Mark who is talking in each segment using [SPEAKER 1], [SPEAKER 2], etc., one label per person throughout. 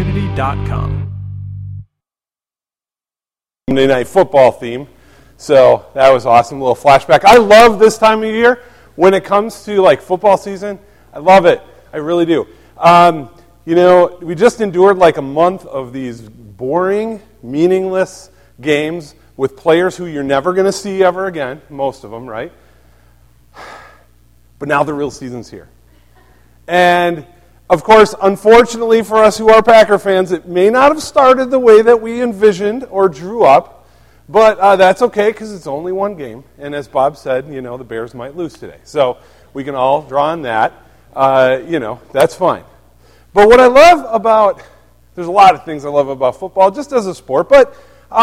[SPEAKER 1] www.baptistcommunity.com.
[SPEAKER 2] Monday Night Football theme, so that was awesome. A little flashback. I love this time of year when it comes to like football season. I love it. I really do. We just endured like a month of these boring, meaningless games with players who you're never going to see ever again, most of them, right? But now the real season's here. And, of course, unfortunately for us who are Packer fans, it may not have started the way that we envisioned or drew up, but that's okay because it's only one game. And as Bob said, the Bears might lose today. So we can all draw on that. That's fine. But what I love about, there's a lot of things I love about football, just as a sport, but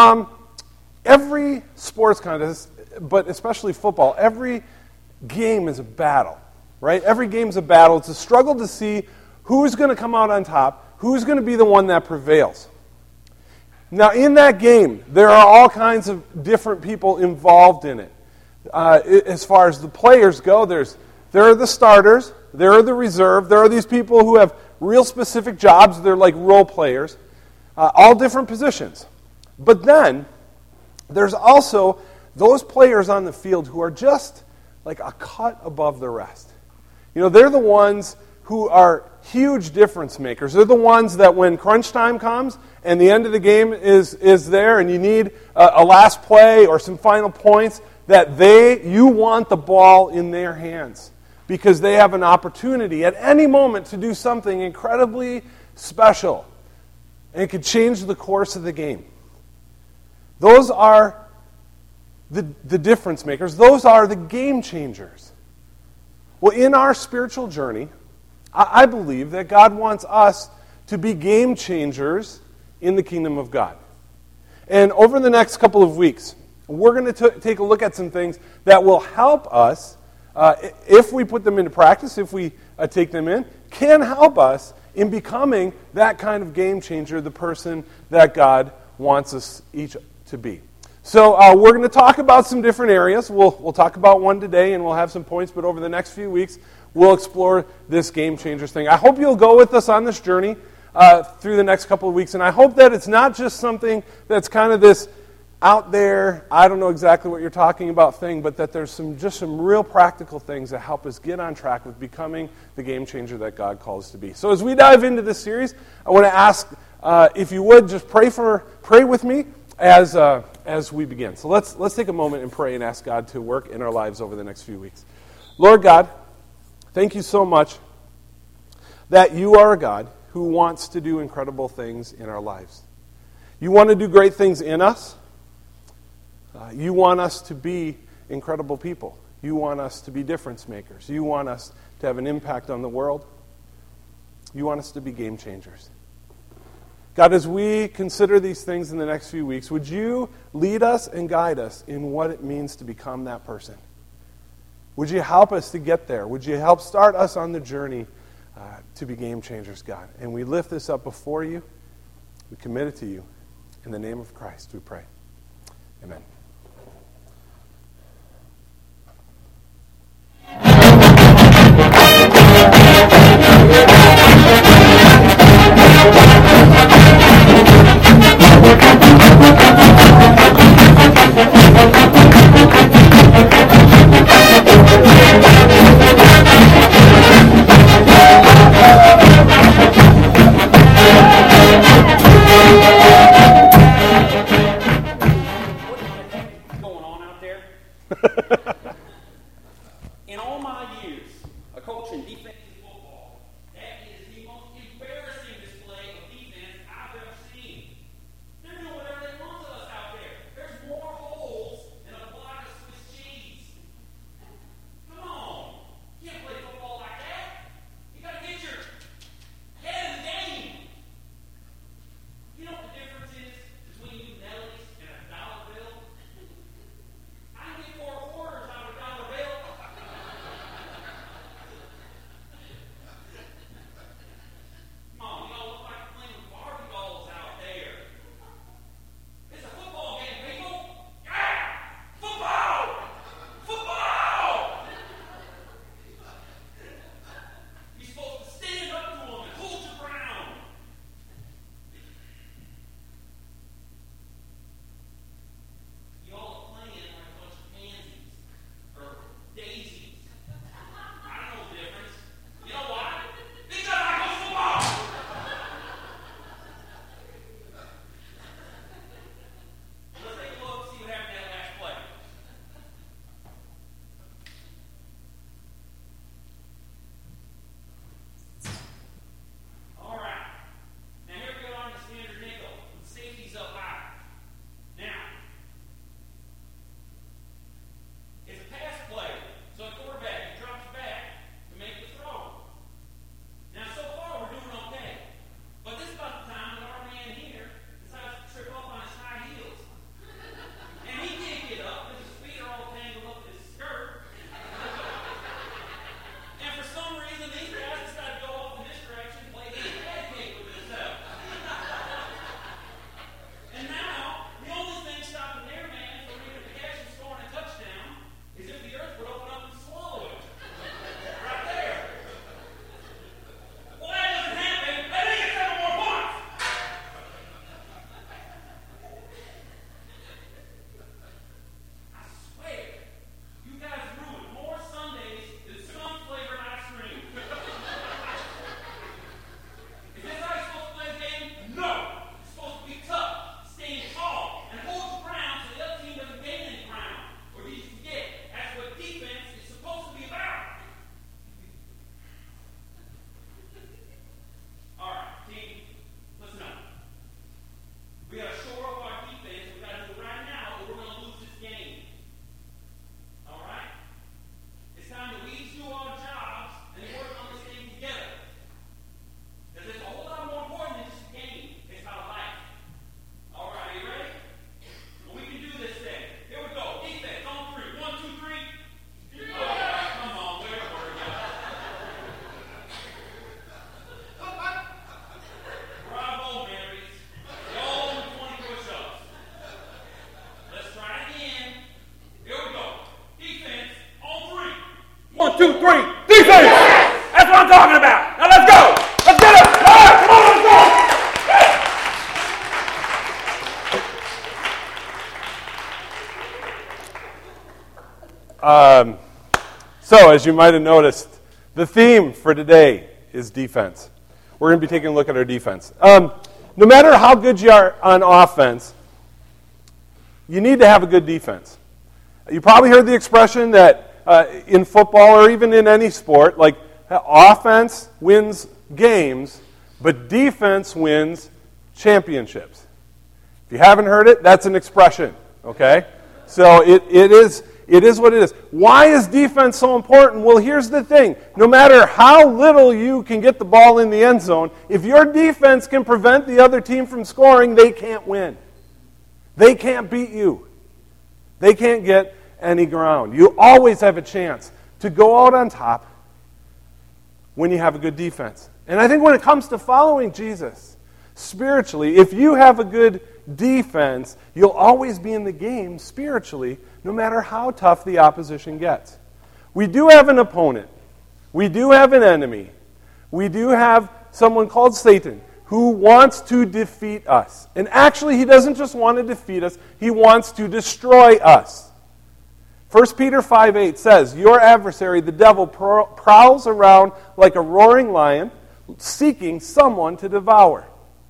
[SPEAKER 2] every sports contest, but especially football, every game is a battle, right? Every game is a battle. It's a struggle to see who's going to come out on top, who's going to be the one that prevails. Now, in that game, there are all kinds of different people involved in it. As far as the players go, there are the starters, there are the reserve, there are these people who have real specific jobs. They're like role players, all different positions. But then, there's also those players on the field who are just like a cut above the rest. They're the ones who are huge difference makers. They're the ones that when crunch time comes and the end of the game is there and you need a last play or some final points, that you want the ball in their hands because they have an opportunity at any moment to do something incredibly special. And it could change the course of the game. Those are the difference makers. Those are the game changers. Well, in our spiritual journey, I believe that God wants us to be game changers in the kingdom of God. And over the next couple of weeks, we're going to take a look at some things that will help us, if we put them into practice, if we take them in, can help us in becoming that kind of game changer, the person that God wants us each to be. So we're going to talk about some different areas. We'll talk about one today, and we'll have some points, but over the next few weeks, we'll explore this game changers thing. I hope you'll go with us on this journey through the next couple of weeks, and I hope that it's not just something that's kind of this out there, I don't know exactly what you're talking about thing, but that there's some real practical things that help us get on track with becoming the game changer that God calls us to be. So as we dive into this series, I want to ask if you would just pray with me as we begin. So let's take a moment and pray and ask God to work in our lives over the next few weeks. Lord God, thank you so much that you are a God who wants to do incredible things in our lives. You want to do great things in us. You want us to be incredible people. You want us to be difference makers. You want us to have an impact on the world. You want us to be game changers. God, as we consider these things in the next few weeks, would you lead us and guide us in what it means to become that person? Would you help us to get there? Would you help start us on the journey to be game changers, God? And we lift this up before you. We commit it to you. In the name of Christ, we pray. Amen.
[SPEAKER 1] 2, 3. Defense! That's what I'm talking about. Now let's go. Let's get it. All right, come on, let's
[SPEAKER 2] go. So, as you might have noticed, the theme for today is defense. We're going to be taking a look at our defense. No matter how good you are on offense, you need to have a good defense. You probably heard the expression that in football or even in any sport, like offense wins games, but defense wins championships. If you haven't heard it, that's an expression, okay? So it is what it is. Why is defense so important? Well, here's the thing. No matter how little you can get the ball in the end zone, if your defense can prevent the other team from scoring, they can't win. They can't beat you. They can't get any ground. You always have a chance to go out on top when you have a good defense. And I think when it comes to following Jesus spiritually, if you have a good defense, you'll always be in the game spiritually, no matter how tough the opposition gets. We do have an opponent. We do have an enemy. We do have someone called Satan who wants to defeat us. And actually, he doesn't just want to defeat us, he wants to destroy us. 1 Peter 5:8 says, "Your adversary, the devil, prowls around like a roaring lion, seeking someone to devour."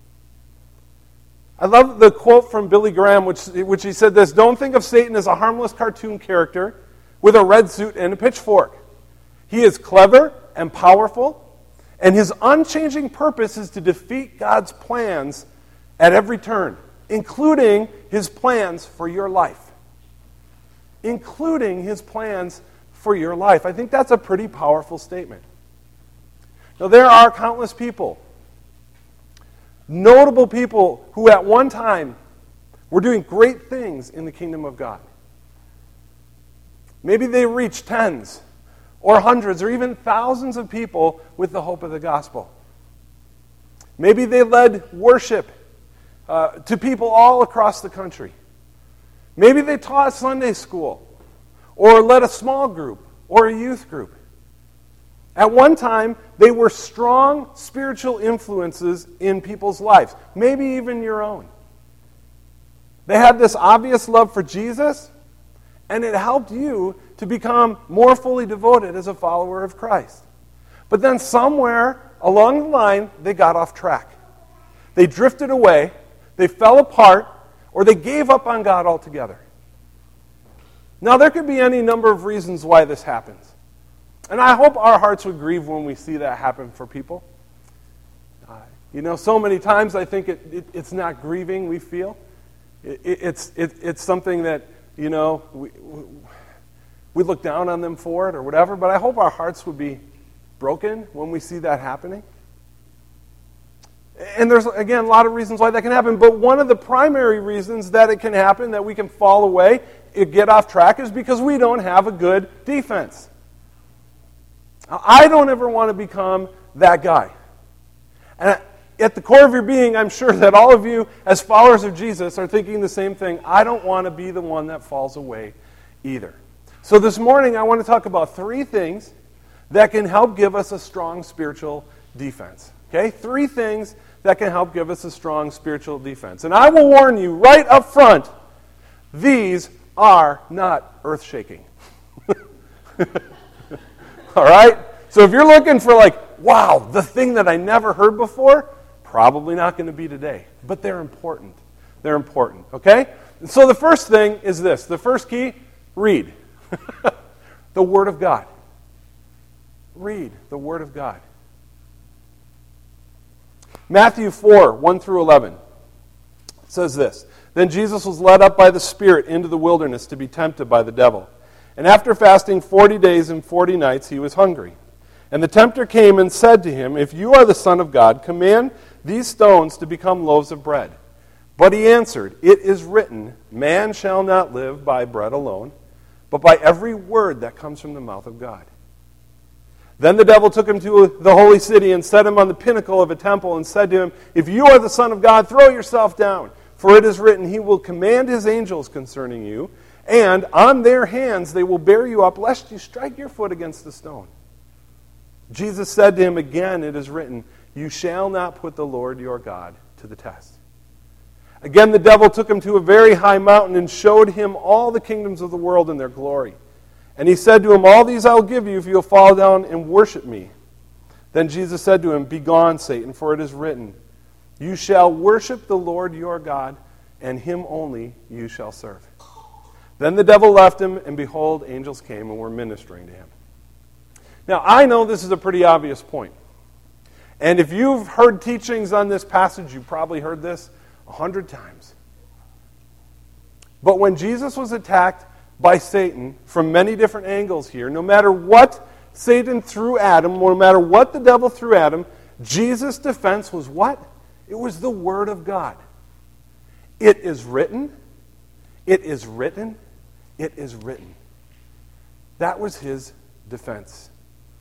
[SPEAKER 2] I love the quote from Billy Graham, which he said this: "Don't think of Satan as a harmless cartoon character with a red suit and a pitchfork. He is clever and powerful, and his unchanging purpose is to defeat God's plans at every turn, including his plans for your life." Including his plans for your life. I think that's a pretty powerful statement. Now, there are countless people, notable people who at one time were doing great things in the kingdom of God. Maybe they reached tens or hundreds or even thousands of people with the hope of the gospel. Maybe they led worship to people all across the country. Maybe they taught Sunday school or led a small group or a youth group. At one time, they were strong spiritual influences in people's lives, maybe even your own. They had this obvious love for Jesus, and it helped you to become more fully devoted as a follower of Christ. But then somewhere along the line, they got off track. They drifted away, they fell apart, or they gave up on God altogether. Now, there could be any number of reasons why this happens. And I hope our hearts would grieve when we see that happen for people. So many times I think it's not grieving we feel. It's something that, we look down on them for it or whatever, but I hope our hearts would be broken when we see that happening. And there's, again, a lot of reasons why that can happen, but one of the primary reasons that it can happen, that we can fall away, get off track, is because we don't have a good defense. I don't ever want to become that guy. And at the core of your being, I'm sure that all of you, as followers of Jesus, are thinking the same thing. I don't want to be the one that falls away either. So this morning, I want to talk about 3 things that can help give us a strong spiritual defense. Okay? 3 things that can help give us a strong spiritual defense. And I will warn you right up front, these are not earth-shaking. All right? So if you're looking for wow, the thing that I never heard before, probably not going to be today. But they're important. They're important, okay? So the first thing is this. The first key, read. The Word of God. Read the Word of God. Matthew 4, 1 through 11 says this: "Then Jesus was led up by the Spirit into the wilderness to be tempted by the devil. And after fasting 40 days and 40 nights, he was hungry. And the tempter came and said to him, 'If you are the Son of God, command these stones to become loaves of bread.' But he answered, 'It is written, man shall not live by bread alone, but by every word that comes from the mouth of God.' Then the devil took him to the holy city and set him on the pinnacle of a temple and said to him, 'If you are the Son of God, throw yourself down. For it is written, he will command his angels concerning you, And on their hands they will bear you up, lest you strike your foot against the stone. Jesus said to him again, it is written, you shall not put the Lord your God to the test. Again the devil took him to a very high mountain and showed him all the kingdoms of the world and their glory. And he said to him, all these I will give you if you will fall down and worship me. Then Jesus said to him, begone, Satan, for it is written, you shall worship the Lord your God, and him only you shall serve. Then the devil left him, and behold, angels came and were ministering to him. Now, I know this is a pretty obvious point. And if you've heard teachings on this passage, you've probably heard this 100 times. But when Jesus was attacked by Satan from many different angles here, no matter what Satan threw at him, no matter what the devil threw at him, Jesus' defense was what? It was the Word of God. It is written. It is written. It is written. That was his defense.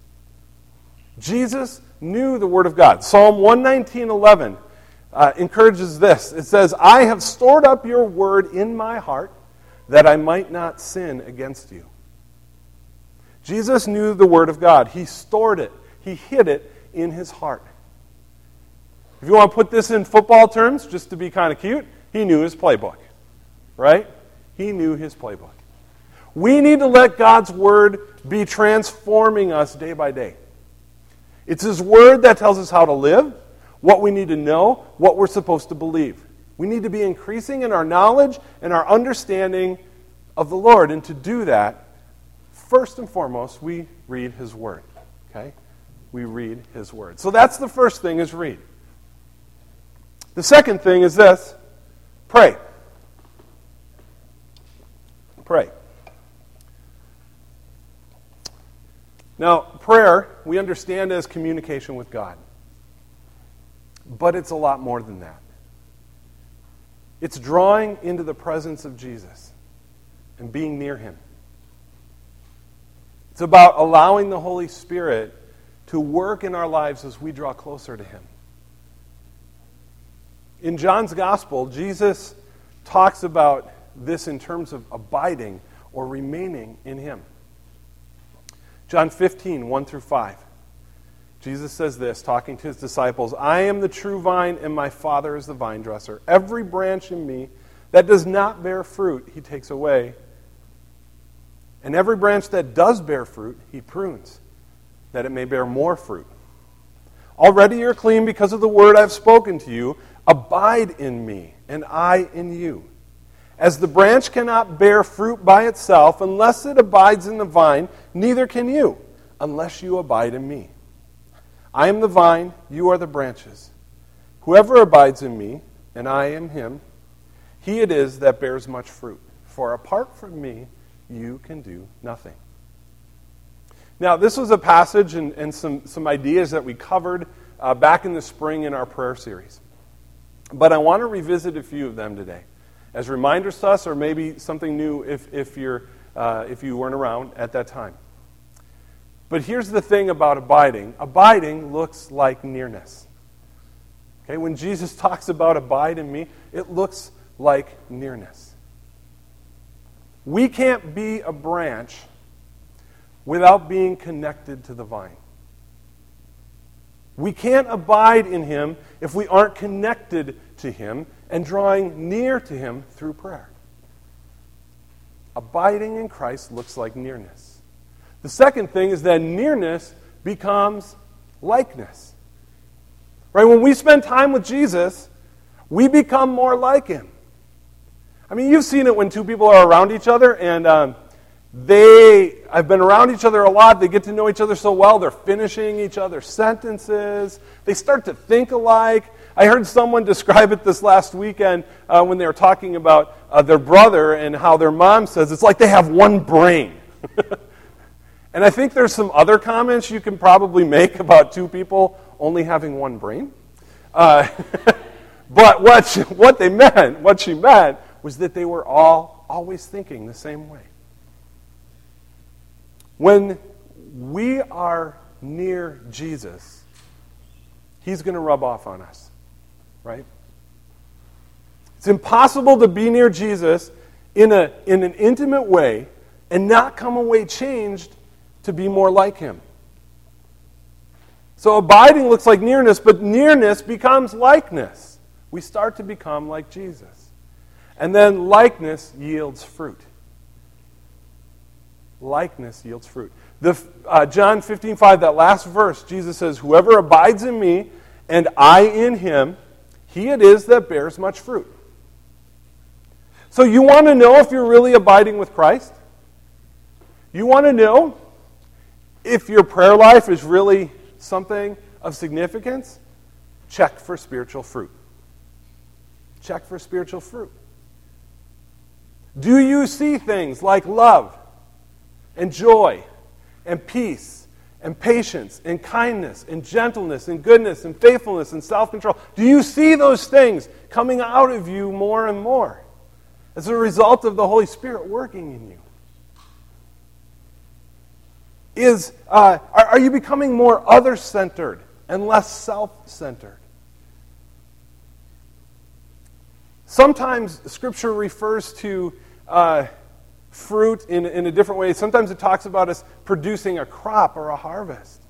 [SPEAKER 2] Jesus knew the Word of God. Psalm 119:11 encourages this. It says, I have stored up your word in my heart that I might not sin against you. Jesus knew the Word of God. He stored it. He hid it in his heart. If you want to put this in football terms, just to be kind of cute, he knew his playbook. Right? He knew his playbook. We need to let God's Word be transforming us day by day. It's His Word that tells us how to live, what we need to know, what we're supposed to believe. We need to be increasing in our knowledge and our understanding of the Lord. And to do that, first and foremost, we read His Word. Okay? We read His Word. So that's the first thing, is read. The second thing is this: pray. Pray. Now, prayer, we understand as communication with God. But it's a lot more than that. It's drawing into the presence of Jesus and being near Him. It's about allowing the Holy Spirit to work in our lives as we draw closer to Him. In John's Gospel, Jesus talks about this in terms of abiding or remaining in Him. John 15, 1 through 5. Jesus says this, talking to His disciples, I am the true vine, and my Father is the vine dresser. Every branch in me that does not bear fruit, He takes away. And every branch that does bear fruit, He prunes, that it may bear more fruit. Already you're clean because of the word I have spoken to you. Abide in me, and I in you. As the branch cannot bear fruit by itself unless it abides in the vine, neither can you, unless you abide in me. I am the vine, you are the branches. Whoever abides in me, and I in him, he it is that bears much fruit. For apart from me, you can do nothing. Now, this was a passage and some ideas that we covered back in the spring in our prayer series. But I want to revisit a few of them today as reminders to us, or maybe something new if you weren't around at that time. But here's the thing about abiding. Abiding looks like nearness. Okay, when Jesus talks about abide in me, it looks like nearness. We can't be a branch without being connected to the vine. We can't abide in Him if we aren't connected to Him and drawing near to Him through prayer. Abiding in Christ looks like nearness. The second thing is that nearness becomes likeness. Right? When we spend time with Jesus, we become more like Him. I mean, you've seen it when two people are around each other, and I've been around each other a lot. They get to know each other so well. They're finishing each other's sentences. They start to think alike. I heard someone describe it this last weekend when they were talking about their brother and how their mom says it's like they have one brain. And I think there's some other comments you can probably make about two people only having one brain. But what she meant, was that they were all always thinking the same way. When we are near Jesus, He's going to rub off on us, right? It's impossible to be near Jesus in an intimate way and not come away changed to be more like him. So abiding looks like nearness, but nearness becomes likeness. We start to become like Jesus. And then likeness yields fruit. Likeness yields fruit. John 15:5, that last verse, Jesus says, "Whoever abides in me and I in him, he it is that bears much fruit." So you want to know if you're really abiding with Christ? You want to know if your prayer life is really something of significance? Check for spiritual fruit. Check for spiritual fruit. Do you see things like love and joy and peace and patience and kindness and gentleness and goodness and faithfulness and self-control? Do you see those things coming out of you more and more as a result of the Holy Spirit working in you? Are you becoming more other-centered and less self-centered? Sometimes Scripture refers to fruit in a different way. Sometimes it talks about us producing a crop or a harvest.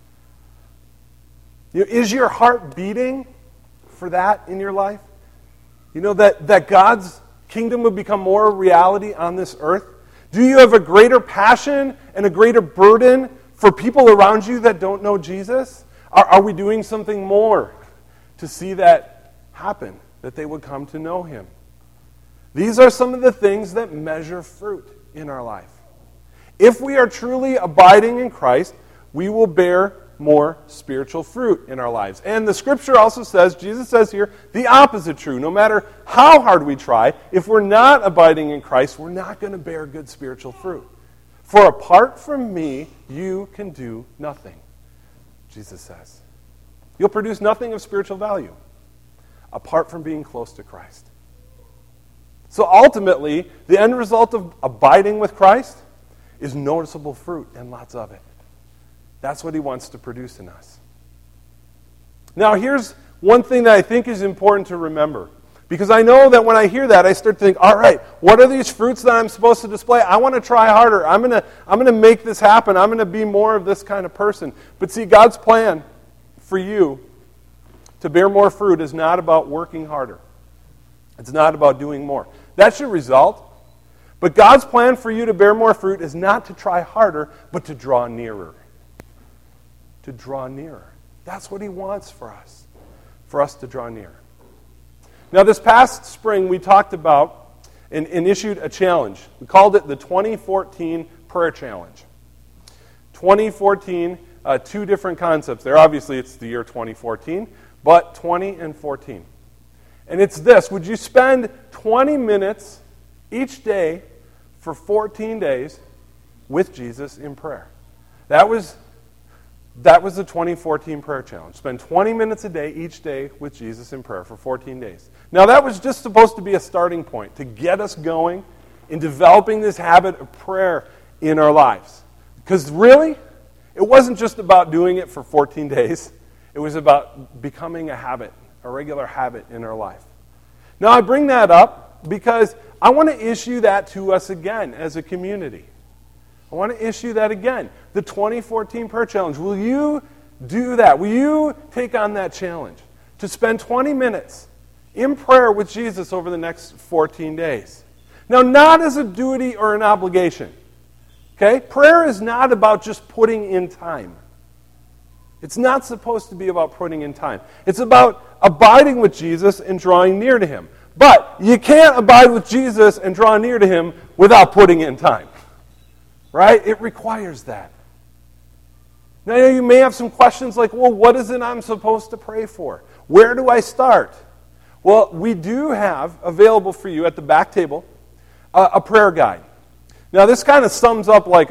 [SPEAKER 2] Is your heart beating for that in your life? That God's kingdom would become more a reality on this earth? Do you have a greater passion and a greater burden for people around you that don't know Jesus? Are we doing something more to see that happen, that they would come to know him? These are some of the things that measure fruit in our life. If we are truly abiding in Christ, we will bear more spiritual fruit in our lives. And the Scripture also says, Jesus says here, the opposite true. No matter how hard we try, if we're not abiding in Christ, we're not going to bear good spiritual fruit. For apart from me, you can do nothing, Jesus says. You'll produce nothing of spiritual value apart from being close to Christ. So ultimately, the end result of abiding with Christ is noticeable fruit and lots of it. That's what he wants to produce in us. Now, here's one thing that I think is important to remember. Because I know that when I hear that, I start to think, all right, what are these fruits that I'm supposed to display? I want to try harder. I'm going to make this happen. I'm going to be more of this kind of person. But see, God's plan for you to bear more fruit is not about working harder. It's not about doing more. That's your result. But God's plan for you to bear more fruit is not to try harder, but to draw nearer. To draw nearer. That's what he wants for us to draw near. Now, this past spring, we talked about and issued a challenge. We called it the 2014 Prayer Challenge. 2014, two different concepts there. Obviously, it's the year 2014, but 20 and 14. And it's this: would you spend 20 minutes each day for 14 days with Jesus in prayer? That was the 2014 prayer challenge. Spend 20 minutes a day each day with Jesus in prayer for 14 days. Now, that was just supposed to be a starting point to get us going in developing this habit of prayer in our lives. Because really, it wasn't just about doing it for 14 days. It was about becoming a habit, a regular habit in our life. Now, I bring that up because I want to issue that to us again as a community. I want to issue that again. The 2014 Prayer Challenge. Will you do that? Will you take on that challenge to spend 20 minutes in prayer with Jesus over the next 14 days? Now, not as a duty or an obligation. Okay? Prayer is not about just putting in time. It's not supposed to be about putting in time. It's about abiding with Jesus and drawing near to him. But you can't abide with Jesus and draw near to him without putting in time. Right? It requires that. Now, you may have some questions like, well, what is it I'm supposed to pray for? Where do I start? Well, we do have available for you at the back table a prayer guide. Now, this kind of sums up like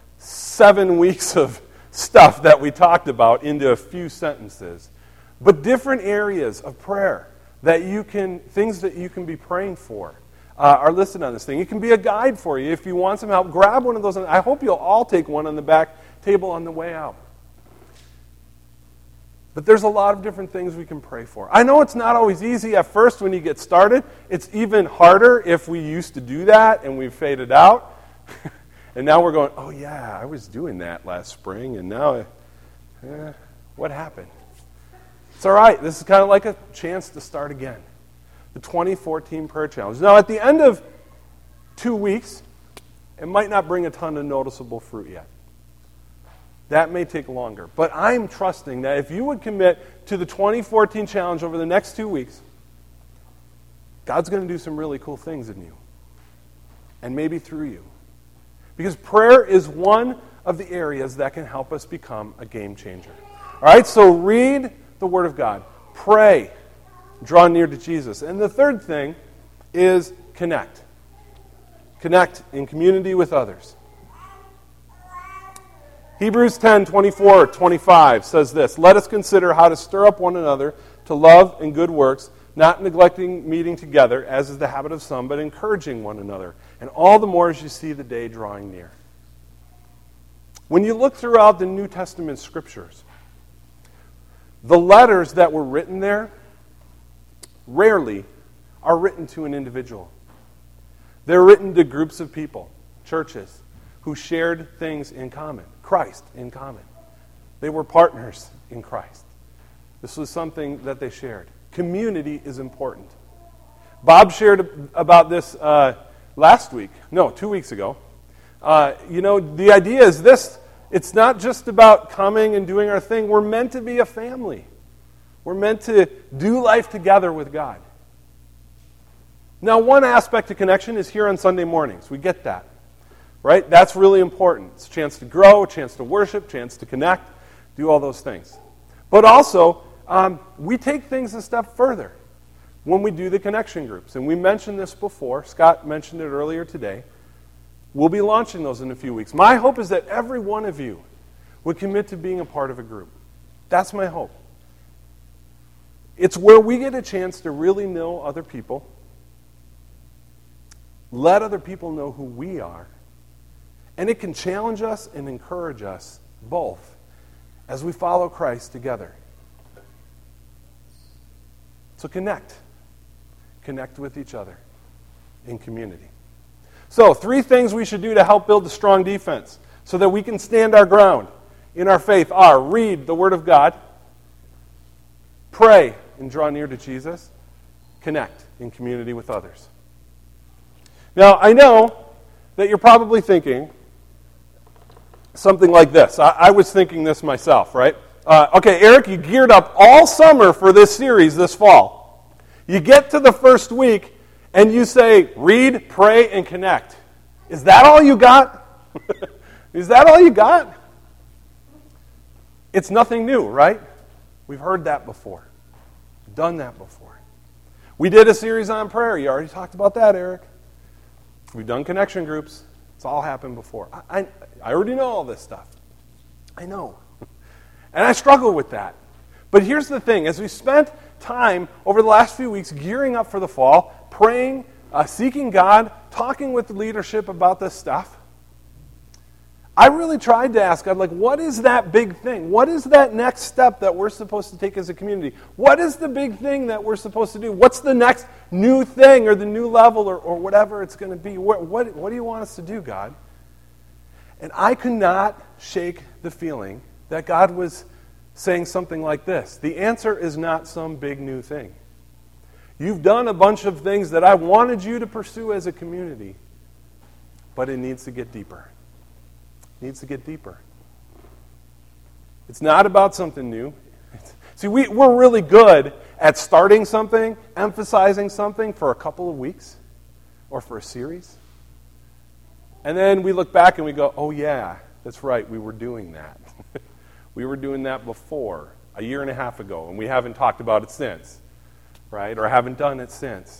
[SPEAKER 2] 7 weeks of stuff that we talked about into a few sentences. But different areas of prayer things that you can be praying for are listed on this thing. It can be a guide for you. If you want some help, grab one of those. I hope you'll all take one on the back table on the way out. But there's a lot of different things we can pray for. I know it's not always easy at first when you get started. It's even harder if we used to do that and we've faded out. And now we're going, oh yeah, I was doing that last spring, and now, what happened? It's all right. This is kind of like a chance to start again. The 2014 Prayer Challenge. Now, at the end of 2 weeks, it might not bring a ton of noticeable fruit yet. That may take longer. But I'm trusting that if you would commit to the 2014 challenge over the next 2 weeks, God's going to do some really cool things in you. And maybe through you. Because prayer is one of the areas that can help us become a game changer. All right, so read the Word of God. Pray. Draw near to Jesus. And the third thing is connect. Connect in community with others. Hebrews 10:24-25 says this, "Let us consider how to stir up one another to love and good works, not neglecting meeting together, as is the habit of some, but encouraging one another, and all the more as you see the day drawing near." When you look throughout the New Testament scriptures, the letters that were written there rarely are written to an individual. They're written to groups of people, churches, who shared things in common, Christ in common. They were partners in Christ. This was something that they shared. Community is important. Bob shared about this 2 weeks ago. The idea is this: it's not just about coming and doing our thing. We're meant to be a family. We're meant to do life together with God. Now, one aspect of connection is here on Sunday mornings. We get that, right? That's really important. It's a chance to grow, a chance to worship, a chance to connect, do all those things. But also, we take things a step further when we do the connection groups. And we mentioned this before. Scott mentioned it earlier today. We'll be launching those in a few weeks. My hope is that every one of you would commit to being a part of a group. That's my hope. It's where we get a chance to really know other people, let other people know who we are, and it can challenge us and encourage us both as we follow Christ together. So connect. Connect with each other in community. So, 3 things we should do to help build a strong defense so that we can stand our ground in our faith are: read the Word of God, pray and draw near to Jesus, connect in community with others. Now, I know that you're probably thinking something like this. I was thinking this myself, right? Okay, Eric, you geared up all summer for this series this fall. You get to the first week, and you say, read, pray, and connect. Is that all you got? Is that all you got? It's nothing new, right? We've heard that before. Done that before. We did a series on prayer. You already talked about that, Eric. We've done connection groups. It's all happened before. I already know all this stuff. I know. And I struggle with that. But here's the thing. As we spent time over the last few weeks gearing up for the fall, praying, seeking God, talking with the leadership about this stuff, I really tried to ask God, what is that big thing? What is that next step that we're supposed to take as a community? What is the big thing that we're supposed to do? What's the next new thing or the new level or whatever it's going to be? What do you want us to do, God? And I could not shake the feeling that God was saying something like this: the answer is not some big new thing. You've done a bunch of things that I wanted you to pursue as a community, but it needs to get deeper. It needs to get deeper. It's not about something new. See, we're really good at starting something, emphasizing something for a couple of weeks or for a series. And then we look back and we go, oh yeah, that's right, we were doing that. We were doing that before, a year and a half ago, and we haven't talked about it since, right? Or haven't done it since.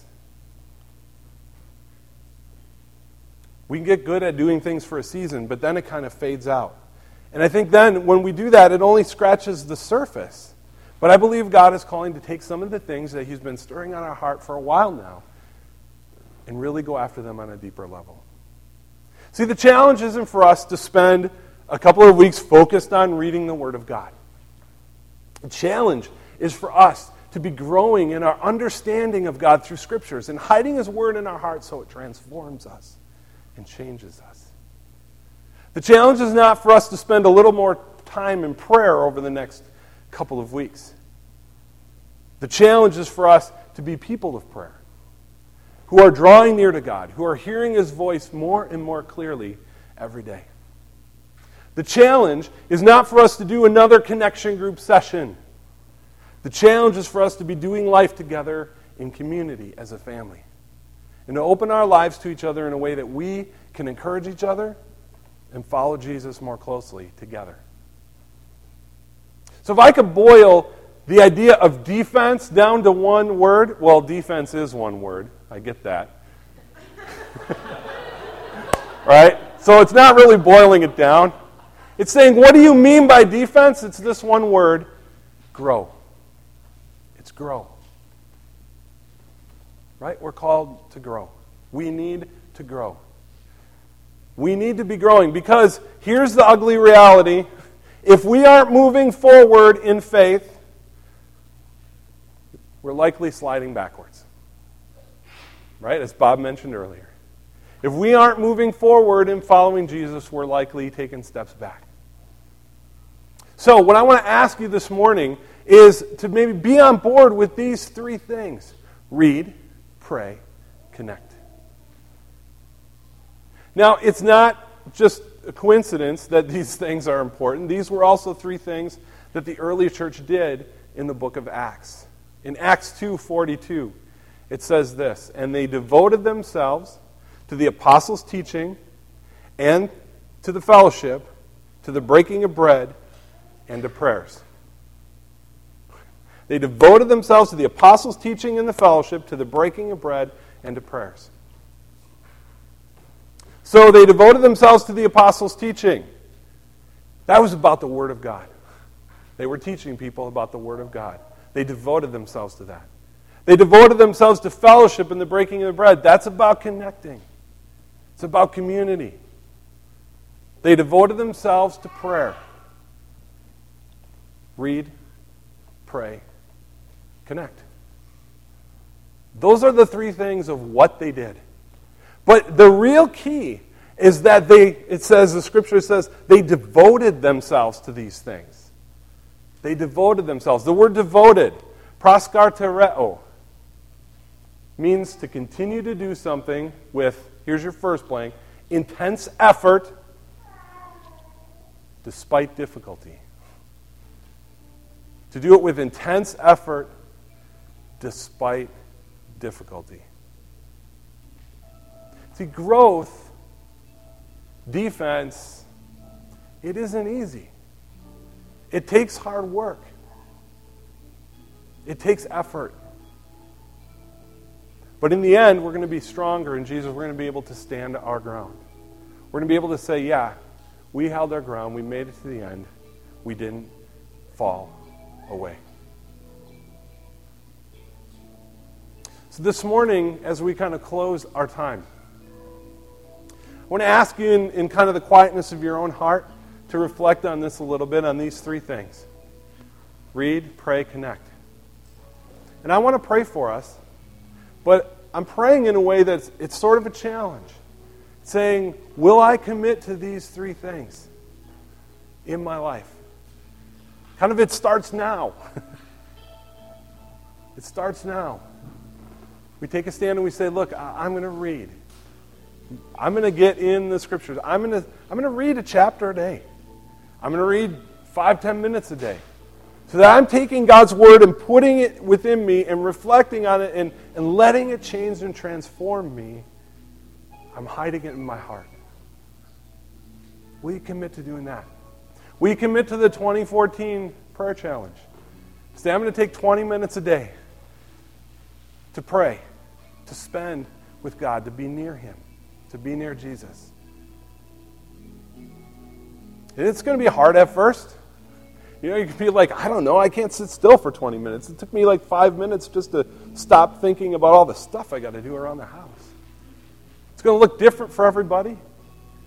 [SPEAKER 2] We can get good at doing things for a season, but then it kind of fades out. And I think then when we do that, it only scratches the surface. But I believe God is calling to take some of the things that He's been stirring on our heart for a while now and really go after them on a deeper level. See, the challenge isn't for us to spend a couple of weeks focused on reading the Word of God. The challenge is for us to be growing in our understanding of God through Scriptures and hiding His Word in our hearts so it transforms us and changes us. The challenge is not for us to spend a little more time in prayer over the next couple of weeks. The challenge is for us to be people of prayer, who are drawing near to God, who are hearing His voice more and more clearly every day. The challenge is not for us to do another connection group session. The challenge is for us to be doing life together in community as a family, and to open our lives to each other in a way that we can encourage each other and follow Jesus more closely together. So if I could boil the idea of defense down to one word, well, defense is one word. I get that. Right? So it's not really boiling it down. It's saying, what do you mean by defense? It's this one word, grow. It's grow. Right? We're called to grow. We need to grow. We need to be growing because here's the ugly reality. If we aren't moving forward in faith, we're likely sliding backwards. Right? As Bob mentioned earlier. If we aren't moving forward in following Jesus, we're likely taking steps back. So what I want to ask you this morning is to maybe be on board with these three things. Read, pray, connect. Now, it's not just a coincidence that these things are important. These were also three things that the early church did in the book of Acts. In Acts 2:42, it says this, and they devoted themselves to the apostles' teaching and to the fellowship, to the breaking of bread, and to prayers. They devoted themselves to the apostles' teaching and the fellowship, to the breaking of bread, and to prayers. So they devoted themselves to the apostles' teaching. That was about the Word of God. They were teaching people about the Word of God. They devoted themselves to that. They devoted themselves to fellowship and the breaking of the bread. That's about connecting. It's about community. They devoted themselves to prayer. Read, pray, connect. Those are the three things of what they did. But the real key is that the Scripture says, they devoted themselves to these things. They devoted themselves. The word devoted, proskartereo, means to continue to do something with, here's your first blank, intense effort despite difficulty. To do it with intense effort despite difficulty. See, growth, defense, it isn't easy. It takes hard work. It takes effort. But in the end, we're going to be stronger in Jesus. We're going to be able to stand our ground. We're going to be able to say, yeah, we held our ground. We made it to the end. We didn't fall away. So this morning, as we kind of close our time, I want to ask you in kind of the quietness of your own heart to reflect on this a little bit, on these three things. Read, pray, connect. And I want to pray for us, but I'm praying in a way that's it's sort of a challenge. Saying, will I commit to these three things in my life? Kind of it starts now. It starts now. We take a stand and we say, look, I'm going to read. I'm going to get in the Scriptures. I'm going to read a chapter a day. I'm going to read 5-10 minutes a day. So that I'm taking God's Word and putting it within me and reflecting on it and letting it change and transform me. I'm hiding it in my heart. Will you commit to doing that? Will you commit to the 2014 prayer challenge? Say, I'm going to take 20 minutes a day to pray, to spend with God, to be near Him, to be near Jesus. And it's going to be hard at first. You know, you can be like, I don't know, I can't sit still for 20 minutes. It took me like 5 minutes just to stop thinking about all the stuff I got to do around the house. It's going to look different for everybody.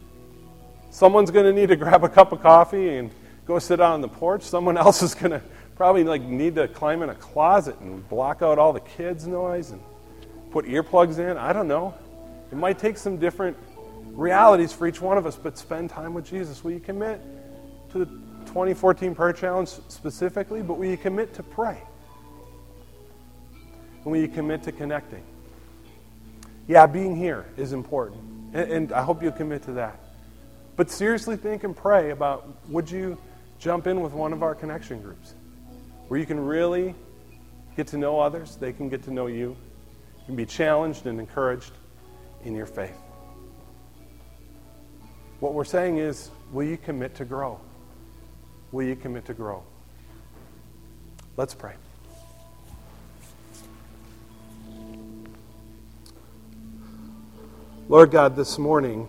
[SPEAKER 2] Someone's going to need to grab a cup of coffee and go sit out on the porch. Someone else is going to Probably need to climb in a closet and block out all the kids' noise and put earplugs in. I don't know. It might take some different realities for each one of us, but spend time with Jesus. Will you commit to the 2014 Prayer Challenge specifically, but will you commit to pray? And will you commit to connecting? Yeah, being here is important, and I hope you'll commit to that. But seriously think and pray about, would you jump in with one of our connection groups where you can really get to know others, they can get to know you, you can be challenged and encouraged in your faith. What we're saying is, will you commit to grow? Will you commit to grow? Let's pray. Lord God, this morning,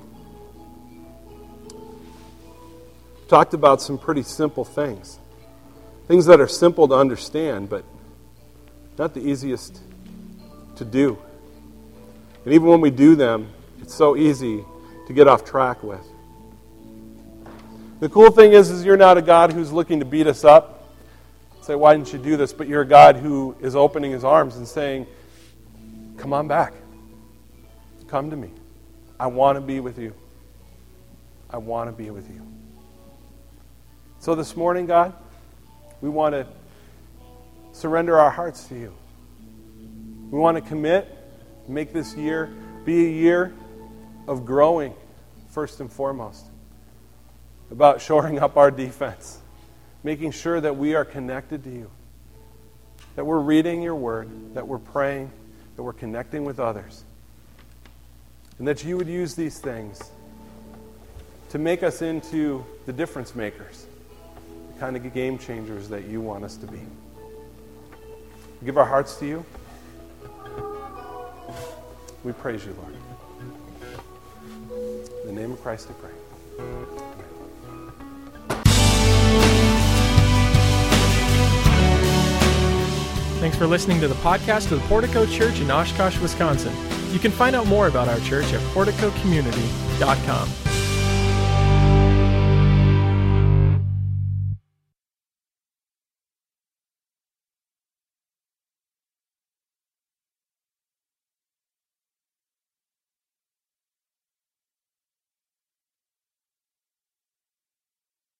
[SPEAKER 2] talked about some pretty simple things. Things that are simple to understand, but not the easiest to do. And even when we do them, it's so easy to get off track with. The cool thing is you're not a God who's looking to beat us up, say, why didn't you do this? But you're a God who is opening his arms and saying, come on back. Come to me. I want to be with you. I want to be with you. So this morning, God, we want to surrender our hearts to you. We want to commit, make this year be a year of growing, first and foremost. About shoring up our defense, making sure that we are connected to you, that we're reading your word, that we're praying, that we're connecting with others, and that you would use these things to make us into the difference makers, the kind of game changers that you want us to be. We give our hearts to you. We praise you, Lord. In the name of Christ I pray.
[SPEAKER 3] Thanks for listening to the podcast of the Portico Church in Oshkosh, Wisconsin. You can find out more about our church at porticocommunity.com.